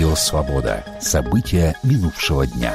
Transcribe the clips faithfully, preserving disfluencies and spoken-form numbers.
Радио «Свобода». События минувшего дня.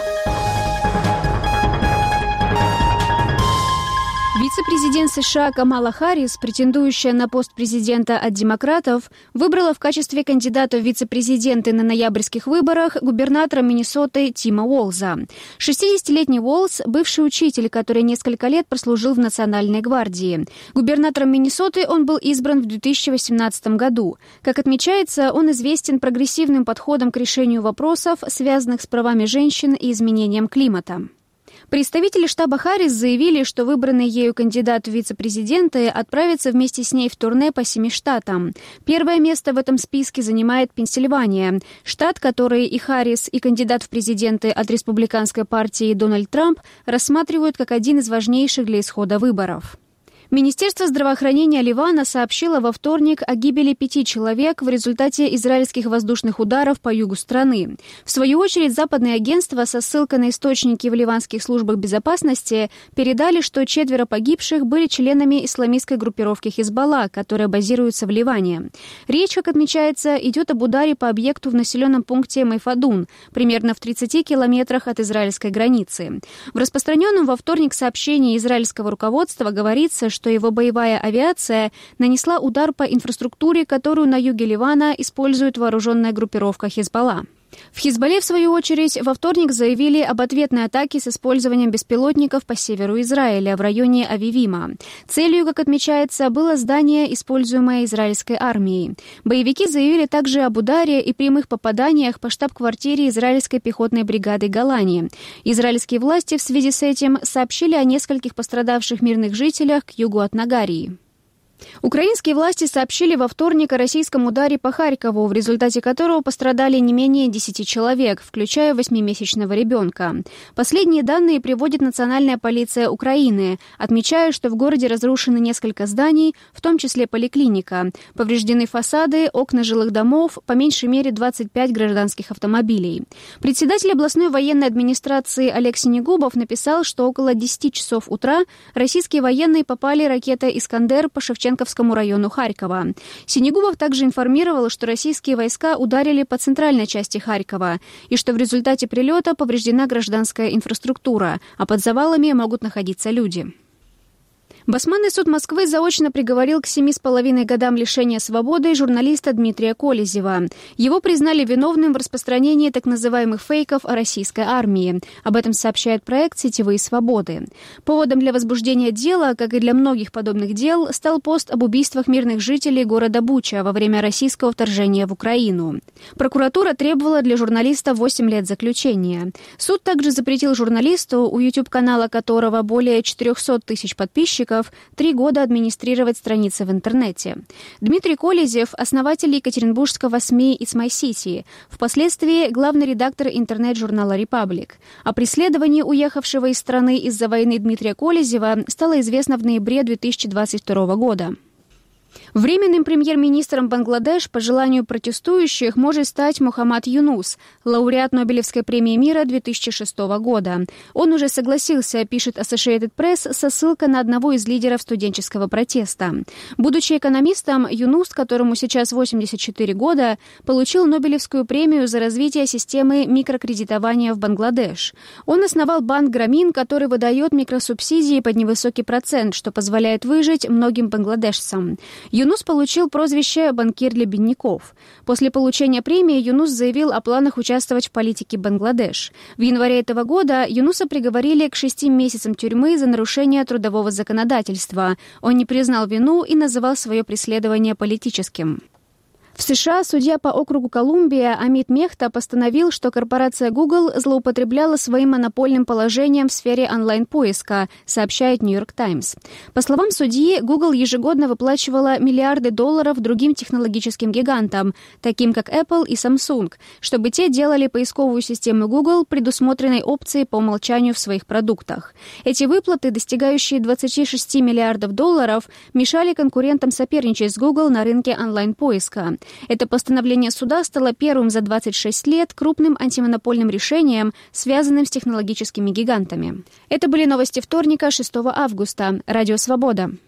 Вице-президент США Камала Харрис, претендующая на пост президента от демократов, выбрала в качестве кандидата в вице-президенты на ноябрьских выборах губернатора Миннесоты Тима Уолза. шестидесятилетний Уолз – бывший учитель, который несколько лет прослужил в Национальной гвардии. Губернатором Миннесоты он был избран в две тысячи восемнадцатом году. Как отмечается, он известен прогрессивным подходом к решению вопросов, связанных с правами женщин и изменением климата. Представители штаба Харрис заявили, что выбранный ею кандидат в вице-президенты отправится вместе с ней в турне по семи штатам. Первое место в этом списке занимает Пенсильвания, штат, который и Харрис, и кандидат в президенты от республиканской партии Дональд Трамп рассматривают как один из важнейших для исхода выборов. Министерство здравоохранения Ливана сообщило во вторник о гибели пяти человек в результате израильских воздушных ударов по югу страны. В свою очередь, западные агентства со ссылкой на источники в ливанских службах безопасности передали, что четверо погибших были членами исламистской группировки Хизбалла, которая базируется в Ливане. Речь, как отмечается, идет об ударе по объекту в населенном пункте Майфадун, примерно в тридцати километрах от израильской границы. В распространенном во вторник сообщении израильского руководства говорится, что что его боевая авиация нанесла удар по инфраструктуре, которую на юге Ливана использует вооруженная группировка Хизбалла. В Хизбалле, в свою очередь, во вторник заявили об ответной атаке с использованием беспилотников по северу Израиля, в районе Авивима. Целью, как отмечается, было здание, используемое израильской армией. Боевики заявили также об ударе и прямых попаданиях по штаб-квартире израильской пехотной бригады Голани. Израильские власти в связи с этим сообщили о нескольких пострадавших мирных жителях к югу от Нагарии. Украинские власти сообщили во вторник о российском ударе по Харькову, в результате которого пострадали не менее десяти человек, включая восьмимесячного ребенка. Последние данные приводит Национальная полиция Украины, отмечая, что в городе разрушены несколько зданий, в том числе поликлиника. Повреждены фасады, окна жилых домов, по меньшей мере двадцать пять гражданских автомобилей. Председатель областной военной администрации Олег Синегубов написал, что около десяти часов утра российские военные попали ракетой «Искандер» по Шевченковскому району Харькова. Синегубов также информировал, что российские войска ударили по центральной части Харькова и что в результате прилета повреждена гражданская инфраструктура, а под завалами могут находиться люди. Басманный суд Москвы заочно приговорил к семи с половиной годам лишения свободы журналиста Дмитрия Колезева. Его признали виновным в распространении так называемых фейков о российской армии. Об этом сообщает проект «Сетевые свободы». Поводом для возбуждения дела, как и для многих подобных дел, стал пост об убийствах мирных жителей города Буча во время российского вторжения в Украину. Прокуратура требовала для журналиста восемь лет заключения. Суд также запретил журналисту, у YouTube-канала которого более четырехсот тысяч подписчиков, три года администрировать страницы в интернете. Дмитрий Колезев – основатель екатеринбургского СМИ «It's My City», впоследствии главный редактор интернет-журнала «Репаблик». О преследовании уехавшего из страны из-за войны Дмитрия Колезева стало известно в ноябре две тысячи двадцать второго года. Временным премьер-министром Бангладеш по желанию протестующих может стать Мухаммад Юнус, лауреат Нобелевской премии мира две тысячи шестого года. Он уже согласился, пишет Associated Press, со ссылкой на одного из лидеров студенческого протеста. Будучи экономистом, Юнус, которому сейчас восемьдесят четыре года, получил Нобелевскую премию за развитие системы микрокредитования в Бангладеш. Он основал банк Грамин, который выдает микросубсидии под невысокий процент, что позволяет выжить многим бангладешцам. Юнус получил прозвище «банкир для бедняков». После получения премии Юнус заявил о планах участвовать в политике Бангладеш. В январе этого года Юнуса приговорили к шести месяцам тюрьмы за нарушение трудового законодательства. Он не признал вину и называл свое преследование политическим. В США судья по округу Колумбия Амит Мехта постановил, что корпорация Google злоупотребляла своим монопольным положением в сфере онлайн-поиска, сообщает Нью-Йорк Таймс. По словам судьи, Google ежегодно выплачивала миллиарды долларов другим технологическим гигантам, таким как Apple и Samsung, чтобы те делали поисковую систему Google предусмотренной опцией по умолчанию в своих продуктах. Эти выплаты, достигающие двадцати шести миллиардов долларов, мешали конкурентам соперничать с Google на рынке онлайн-поиска. Это постановление суда стало первым за двадцать шесть лет крупным антимонопольным решением, связанным с технологическими гигантами. Это были новости вторника, шестого августа. Радио «Свобода».